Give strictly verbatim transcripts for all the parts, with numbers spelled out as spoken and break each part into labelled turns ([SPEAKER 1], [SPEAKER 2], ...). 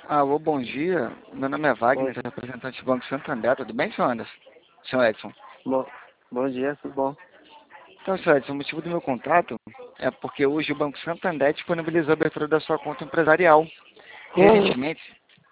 [SPEAKER 1] Alô, bom dia. Meu nome é
[SPEAKER 2] Bom,
[SPEAKER 1] Wagner, sou representante do Banco Santander. Tudo bem, senhor Anderson? Senhor Edson.
[SPEAKER 2] bom, bom dia, tudo bom?
[SPEAKER 1] Então, senhor Edson, o motivo do meu contato é porque hoje o Banco Santander disponibilizou a abertura da sua conta empresarial. Recentemente,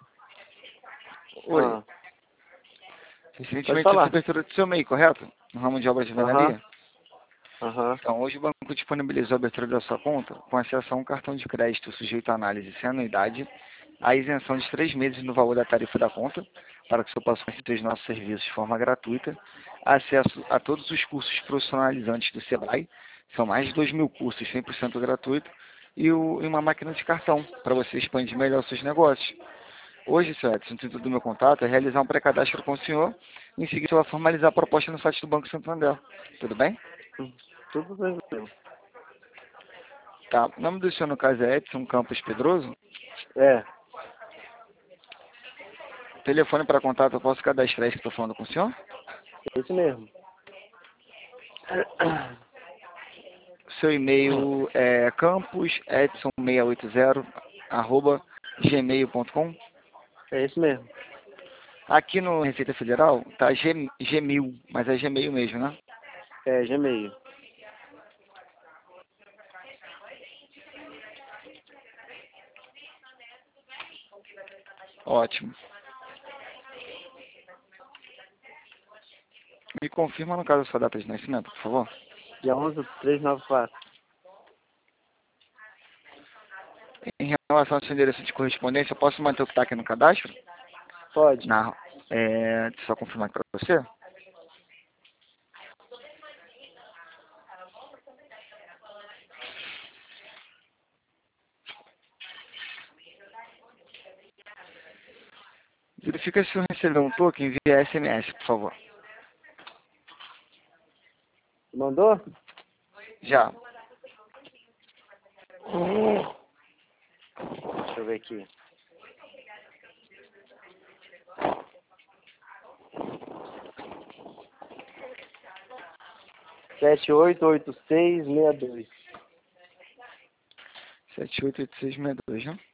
[SPEAKER 1] oi,
[SPEAKER 2] Ah, pode
[SPEAKER 1] recentemente essa
[SPEAKER 2] falar.
[SPEAKER 1] abertura do seu M E I, correto? No ramo de obras de
[SPEAKER 2] Aham,
[SPEAKER 1] velaria.
[SPEAKER 2] aham.
[SPEAKER 1] Então, hoje o banco disponibilizou a abertura da sua conta com acesso a um cartão de crédito sujeito à análise sem anuidade, a isenção de três meses no valor da tarifa da conta, para que o senhor possa conhecer os nossos serviços de forma gratuita, acesso a todos os cursos profissionalizantes do Sebrae, são mais de dois mil cursos cem por cento gratuito, e, o, e uma máquina de cartão, para você expandir melhor os seus negócios. Hoje, senhor Edson, o intuito do meu contato é realizar um pré-cadastro com o senhor, e em seguida eu vou formalizar a proposta no site do Banco Santander. Tudo bem?
[SPEAKER 2] Hum, Tudo tranquilo.
[SPEAKER 1] Tá. O nome do senhor, no caso, é Edson Campos Pedroso.
[SPEAKER 2] É,
[SPEAKER 1] Telefone para contato, eu posso cadastrar isso que estou falando com o senhor?
[SPEAKER 2] é isso mesmo.
[SPEAKER 1] Seu e-mail é camposedson seiscentos e oitenta, arroba gmail ponto com.
[SPEAKER 2] É isso mesmo.
[SPEAKER 1] Aqui no Receita Federal tá G, Gmail, mas é Gmail mesmo, né?
[SPEAKER 2] É, Gmail.
[SPEAKER 1] Ótimo. Me confirma, no caso, a sua data de nascimento, por favor.
[SPEAKER 2] Dia onze do três nove quatro.
[SPEAKER 1] Em relação ao seu endereço de correspondência, eu posso manter o que está aqui no cadastro?
[SPEAKER 2] Pode.
[SPEAKER 1] Na, é, deixa eu só confirmar aqui para você. Verifica se eu receber um token via S M S, por favor.
[SPEAKER 2] Mandou?
[SPEAKER 1] Já.
[SPEAKER 2] Deixa eu ver aqui. Sete oito oito seis seis dois.
[SPEAKER 1] sete oito oito seis seis dois, né?